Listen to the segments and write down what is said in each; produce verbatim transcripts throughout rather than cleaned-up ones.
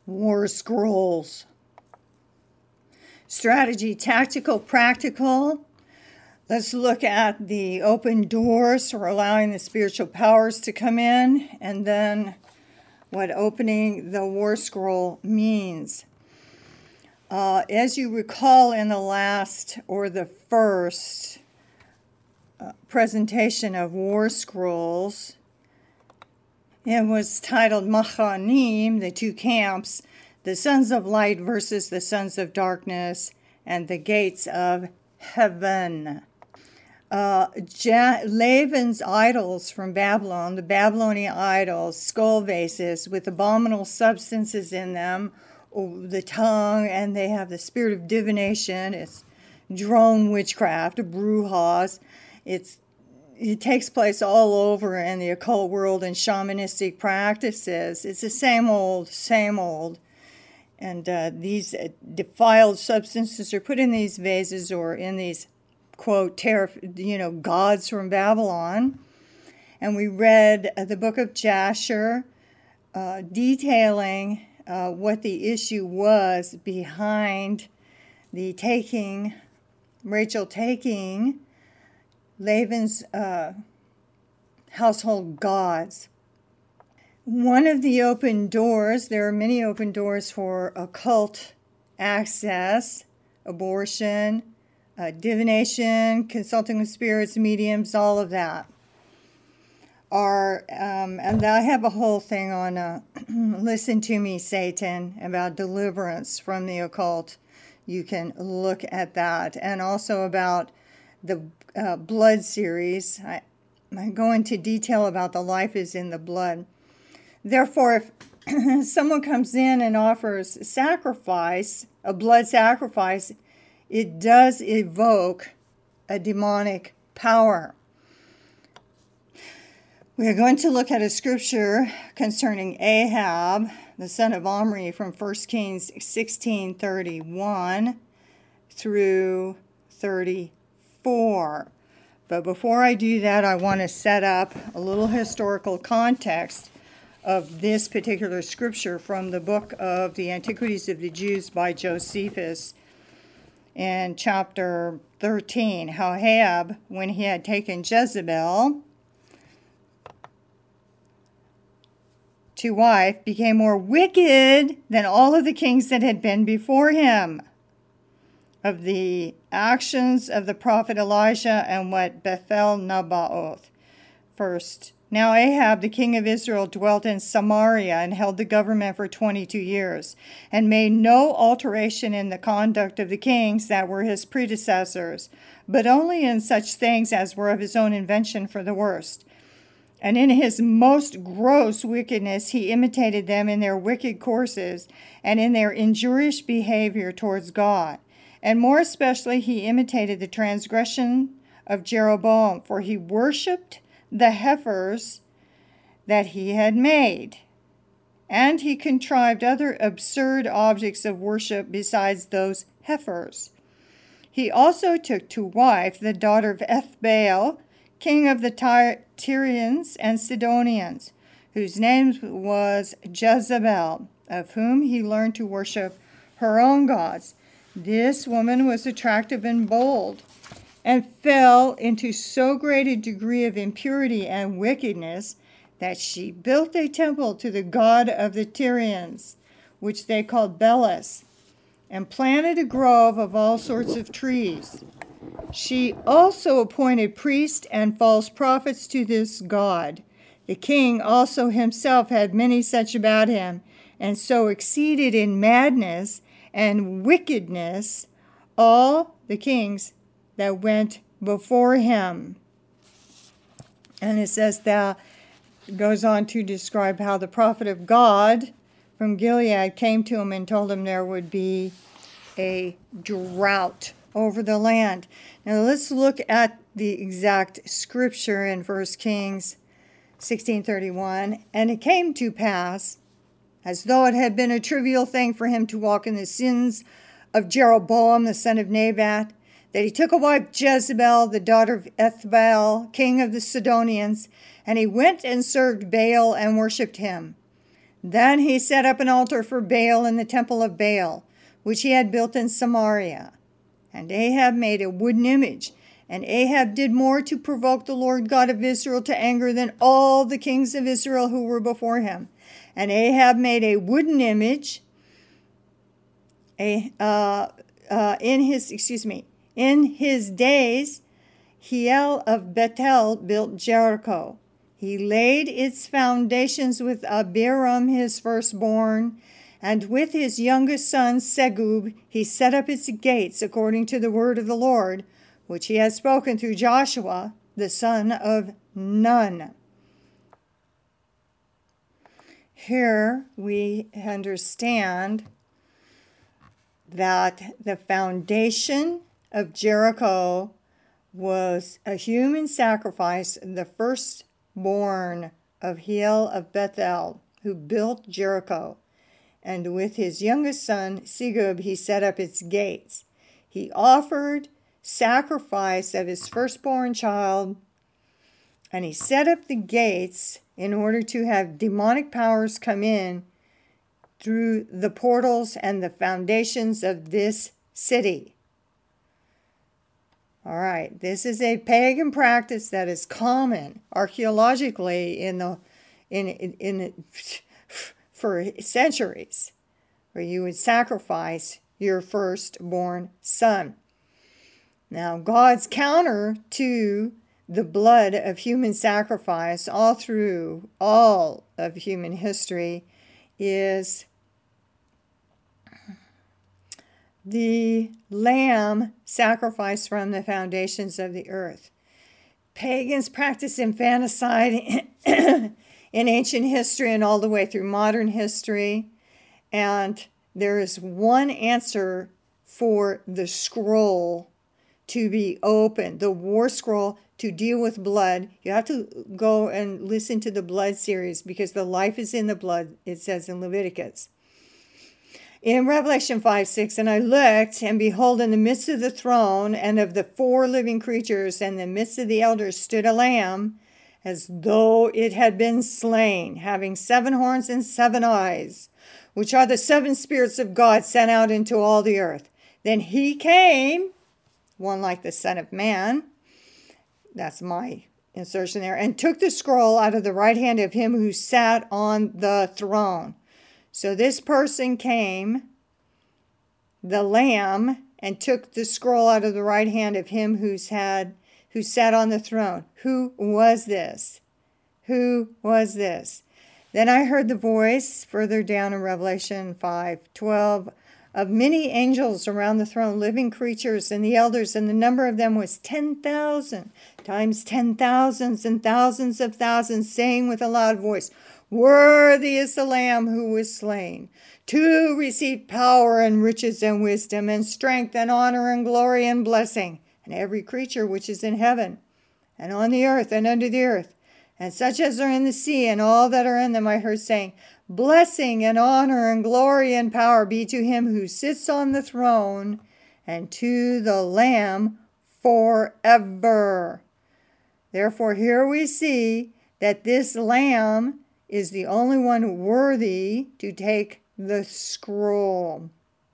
War scrolls. Strategy, tactical, practical. Let's look at the open doors for allowing the spiritual powers to come in, and then what opening the war scroll means. Uh, as you recall in the last or the first uh, presentation of war scrolls, it was titled Machanim, the two camps, the sons of light versus the sons of darkness, and the gates of heaven. Uh, ja- Laban's idols from Babylon, the Babylonian idols, skull vases with abominable substances in them, the tongue, and they have the spirit of divination. It's drone witchcraft, brujas. It's It takes place all over in the occult world and shamanistic practices. It's the same old, same old. And uh, these defiled substances are put in these vases or in these, quote, terror, you know, gods from Babylon. And we read uh, the book of Jasher, uh, detailing uh, what the issue was behind the taking, Rachel taking Laban's uh, household gods. One of the open doors, there are many open doors for occult access, abortion, uh, divination, consulting with spirits, mediums, all of that. Are, um, and I have a whole thing on uh, Listen to Me, Satan, about deliverance from the occult. You can look at that. And also about the uh, blood series. I, I go into detail about the life is in the blood. Therefore, if someone comes in and offers sacrifice, a blood sacrifice, it does evoke a demonic power. We are going to look at a scripture concerning Ahab, the son of Omri, from First Kings sixteen thirty-one through thirty-four. But before I do that, I want to set up a little historical context of this particular scripture from the book of the Antiquities of the Jews by Josephus in chapter thirteen, how Ahab, when he had taken Jezebel to wife, became more wicked than all of the kings that had been before him. Of the actions of the prophet Elijah and what Bethel Nabaoth. First, now Ahab, the king of Israel, dwelt in Samaria and held the government for twenty-two years, and made no alteration in the conduct of the kings that were his predecessors, but only in such things as were of his own invention for the worst. And in his most gross wickedness he imitated them in their wicked courses and in their injurious behavior towards God. And more especially he imitated the transgression of Jeroboam, for he worshipped the heifers that he had made. And he contrived other absurd objects of worship besides those heifers. He also took to wife the daughter of Ethbaal, king of the Ty- Tyrians and Sidonians, whose name was Jezebel, of whom he learned to worship her own gods. This woman was attractive and bold, and fell into so great a degree of impurity and wickedness that she built a temple to the god of the Tyrians, which they called Belus, and planted a grove of all sorts of trees. She also appointed priests and false prophets to this god. The king also himself had many such about him, and so exceeded in madness and wickedness all the kings that went before him. And it says that, it goes on to describe how the prophet of God from Gilead came to him and told him there would be a drought over the land. Now let's look at the exact scripture in First Kings sixteen thirty-one. And it came to pass, as though it had been a trivial thing for him to walk in the sins of Jeroboam the son of Nebat, that he took a wife Jezebel, the daughter of Ethbaal, king of the Sidonians, and he went and served Baal and worshipped him. Then he set up an altar for Baal in the temple of Baal, which he had built in Samaria. And Ahab made a wooden image. And Ahab did more to provoke the Lord God of Israel to anger than all the kings of Israel who were before him. And Ahab made a wooden image a, uh, uh, in his, excuse me, in his days, Hiel of Bethel built Jericho. He laid its foundations with Abiram, his firstborn, and with his youngest son, Segub, he set up its gates according to the word of the Lord, which he had spoken through Joshua, the son of Nun. Here we understand that the foundation of Jericho was a human sacrifice, the firstborn of Hiel of Bethel, who built Jericho. And with his youngest son, Segub, he set up its gates. He offered sacrifice of his firstborn child, and he set up the gates in order to have demonic powers come in through the portals and the foundations of this city. All right, this is a pagan practice that is common archaeologically in the in in, in for centuries, where you would sacrifice your firstborn son. Now, God's counter to the blood of human sacrifice all through all of human history is the lamb sacrificed from the foundations of the earth. Pagans practiced infanticide in ancient history and all the way through modern history. And there is one answer for the scroll to be opened, the war scroll to deal with blood. You have to go and listen to the blood series, because the life is in the blood, it says in Leviticus. In Revelation five six, and I looked, and behold, in the midst of the throne and of the four living creatures, and in the midst of the elders stood a lamb, as though it had been slain, having seven horns and seven eyes, which are the seven spirits of God sent out into all the earth. Then he came, one like the Son of Man, that's my insertion there, and took the scroll out of the right hand of him who sat on the throne. So this person came, the Lamb, and took the scroll out of the right hand of him who's had, who sat on the throne. Who was this? Who was this? Then I heard the voice further down in Revelation five twelve of many angels around the throne, living creatures and the elders, and the number of them was ten thousand times ten thousands and thousands of thousands, saying with a loud voice, "Worthy is the Lamb who was slain, to receive power and riches and wisdom and strength and honor and glory and blessing, and every creature which is in heaven and on the earth and under the earth, and such as are in the sea and all that are in them," I heard saying, "Blessing and honor and glory and power be to him who sits on the throne and to the Lamb forever." Therefore, here we see that this Lamb is the only one worthy to take the scroll.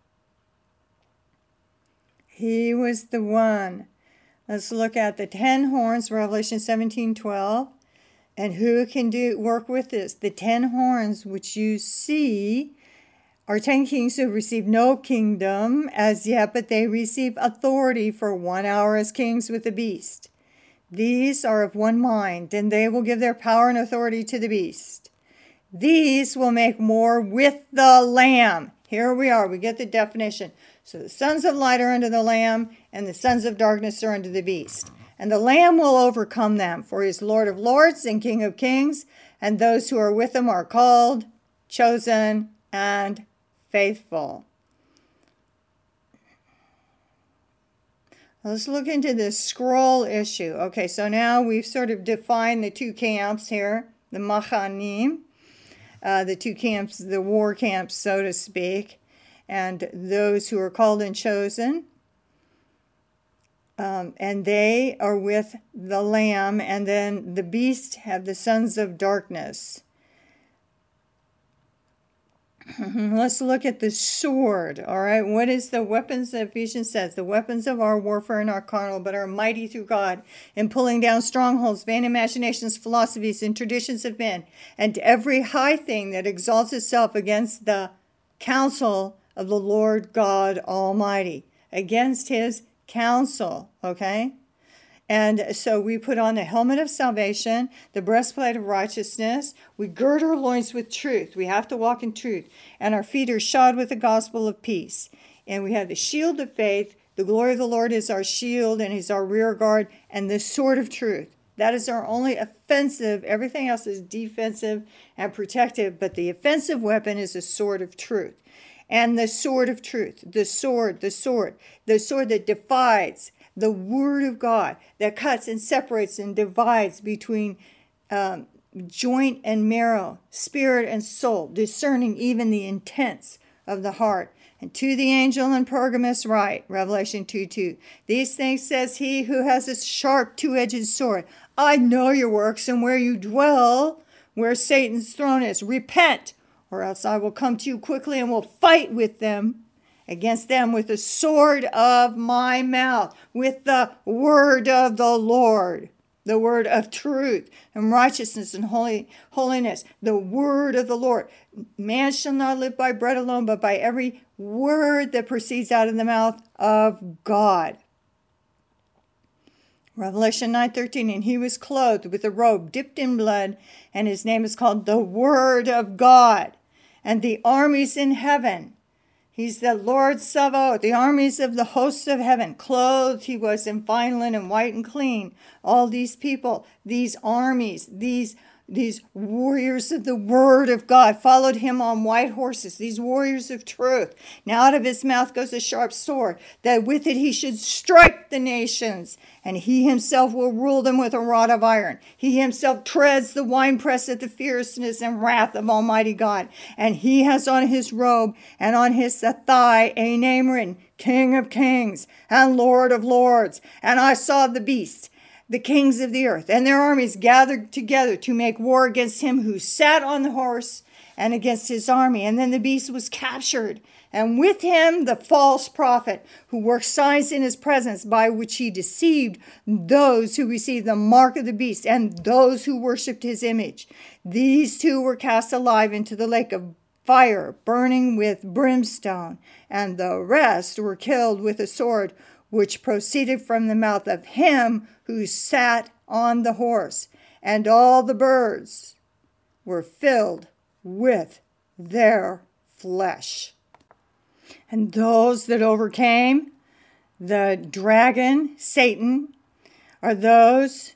He was the one. Let's look at the ten horns, Revelation seventeen twelve. And who can do work with this? The ten horns which you see are ten kings who have received no kingdom as yet, but they receive authority for one hour as kings with the beast. These are of one mind, and they will give their power and authority to the beast. These will make war with the Lamb. Here we are. We get the definition. So the sons of light are under the Lamb, and the sons of darkness are under the beast. And the Lamb will overcome them, for he is Lord of lords and King of kings, and those who are with him are called, chosen, and faithful. Let's look into this scroll issue. Okay, so now we've sort of defined the two camps here, the Machanim, uh, the two camps, the war camps, so to speak, and those who are called and chosen. Um, and they are with the Lamb, and then the beast have the sons of darkness. Let's look at the sword, all right? What is the weapons that Ephesians says? The weapons of our warfare are not carnal, but are mighty through God in pulling down strongholds, vain imaginations, philosophies, and traditions of men, and every high thing that exalts itself against the counsel of the Lord God Almighty, against his counsel, okay? And so we put on the helmet of salvation, the breastplate of righteousness. We gird our loins with truth. We have to walk in truth. And our feet are shod with the gospel of peace. And we have the shield of faith. The glory of the Lord is our shield and he's our rear guard. And the sword of truth. That is our only offensive. Everything else is defensive and protective. But the offensive weapon is the sword of truth. And the sword of truth. The sword, the sword. The sword that divides. The word of God that cuts and separates and divides between um, joint and marrow, spirit and soul, discerning even the intents of the heart. And to the angel in Pergamos write, Revelation two two, these things says he who has a sharp two-edged sword. I know your works and where you dwell, where Satan's throne is. Repent, or else I will come to you quickly and will fight with them. Against them with the sword of my mouth, with the word of the Lord, the word of truth and righteousness and holy, holiness, the word of the Lord. Man shall not live by bread alone, but by every word that proceeds out of the mouth of God. Revelation nine thirteen, and he was clothed with a robe dipped in blood, and his name is called the Word of God. And the armies in heaven, he's the Lord Sabaoth, the armies of the hosts of heaven. Clothed he was in fine linen, white and clean. All these people, these armies, these, these warriors of the word of God followed him on white horses, these warriors of truth. Now out of his mouth goes a sharp sword, that with it he should strike the nations, and he himself will rule them with a rod of iron. He himself treads the winepress of the fierceness and wrath of Almighty God. And he has on his robe and on his thigh a name written, King of Kings and Lord of Lords. And I saw the beast, the kings of the earth, and their armies gathered together to make war against him who sat on the horse and against his army. And then the beast was captured, and with him the false prophet who worked signs in his presence, by which he deceived those who received the mark of the beast and those who worshipped his image. These two were cast alive into the lake of fire, burning with brimstone, and the rest were killed with a sword which proceeded from the mouth of him who sat on the horse. And all the birds were filled with their flesh. And those that overcame the dragon, Satan, are those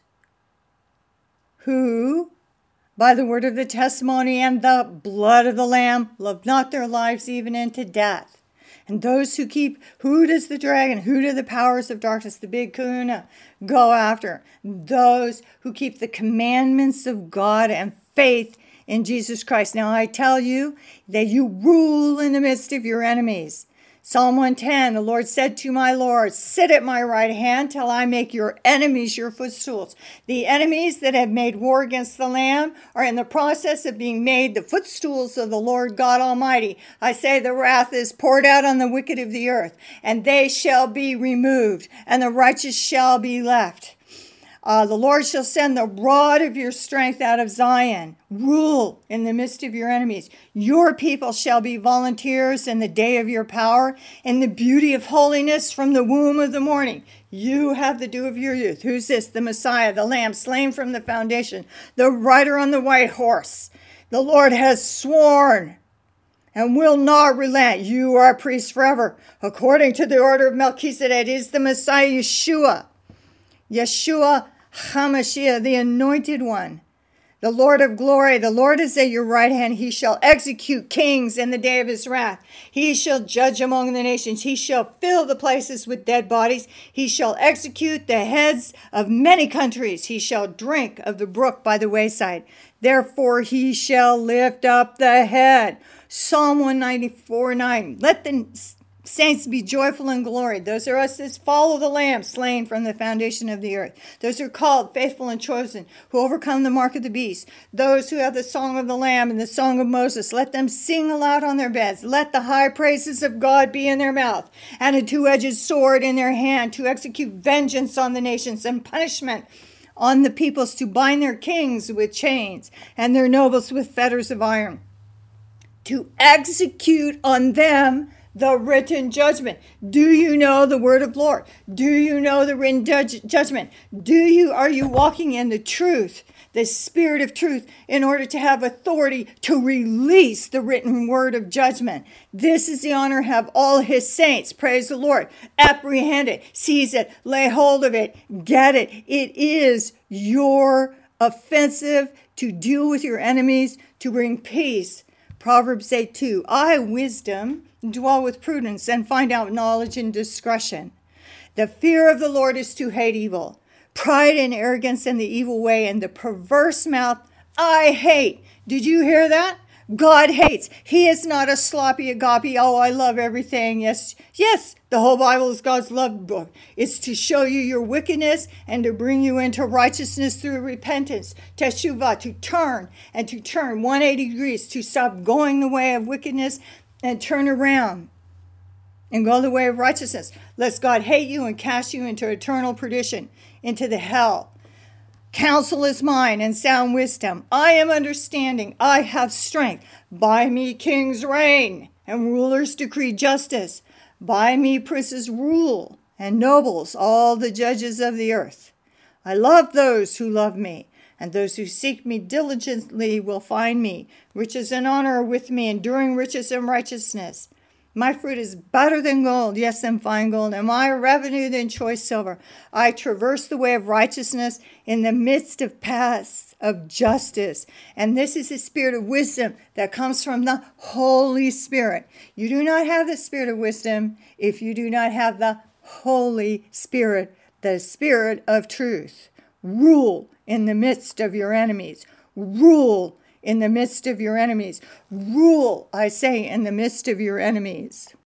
who, by the word of the testimony and the blood of the Lamb, loved not their lives even unto death. And those who keep, who does the dragon, who do the powers of darkness, the big kahuna, go after? Those who keep the commandments of God and faith in Jesus Christ. Now I tell you that you rule in the midst of your enemies. Psalm one ten, the Lord said to my Lord, sit at my right hand till I make your enemies your footstools. The enemies that have made war against the Lamb are in the process of being made the footstools of the Lord God Almighty. I say the wrath is poured out on the wicked of the earth, and they shall be removed, and the righteous shall be left. Uh, the Lord shall send the rod of your strength out of Zion. Rule in the midst of your enemies. Your people shall be volunteers in the day of your power, in the beauty of holiness from the womb of the morning. You have the dew of your youth. Who's this? The Messiah, the Lamb, slain from the foundation, the rider on the white horse. The Lord has sworn and will not relent. You are a priest forever, according to the order of Melchizedek. It is the Messiah, Yeshua. Yeshua HaMashiach, the anointed one, the Lord of glory. The Lord is at your right hand. He shall execute kings in the day of his wrath. He shall judge among the nations. He shall fill the places with dead bodies. He shall execute the heads of many countries. He shall drink of the brook by the wayside. Therefore he shall lift up the head. Psalm one ninety-four nine. Let the Saints, be joyful in glory. Those are us that follow the Lamb, slain from the foundation of the earth. Those are called, faithful and chosen, who overcome the mark of the beast. Those who have the song of the Lamb and the song of Moses, let them sing aloud on their beds. Let the high praises of God be in their mouth, and a two-edged sword in their hand, to execute vengeance on the nations and punishment on the peoples, to bind their kings with chains and their nobles with fetters of iron, to execute on them the written judgment. Do you know the word of the Lord? Do you know the written judge- judgment? Do you, are you walking in the truth, the spirit of truth, in order to have authority to release the written word of judgment? This is the honor of all his saints. Praise the Lord. Apprehend it, seize it, lay hold of it, get it. It is your offensive to deal with your enemies, to bring peace. Proverbs eight two, I, wisdom, dwell with prudence and find out knowledge and discretion. The fear of the Lord is to hate evil. Pride and arrogance and the evil way and the perverse mouth I hate. Did you hear that? God hates. He is not a sloppy agape. Oh, I love everything. Yes, yes, the whole Bible is God's love book. It's to show you your wickedness and to bring you into righteousness through repentance. Teshuvah, to turn and to turn one hundred eighty degrees, to stop going the way of wickedness and turn around and go the way of righteousness. Lest God hate you and cast you into eternal perdition, into the hell. Counsel is mine and sound wisdom. I am understanding. I have strength. By me kings reign and rulers decree justice. By me princes rule and nobles, all the judges of the earth. I love those who love me, and those who seek me diligently will find me. Riches and honor are with me, enduring riches and righteousness. My fruit is better than gold, yes, than fine gold, and my revenue than choice silver. I traverse the way of righteousness in the midst of paths of justice. And this is the spirit of wisdom that comes from the Holy Spirit. You do not have the spirit of wisdom if you do not have the Holy Spirit, the spirit of truth. Rule in the midst of your enemies. Rule in the midst of your enemies. Rule, I say, in the midst of your enemies.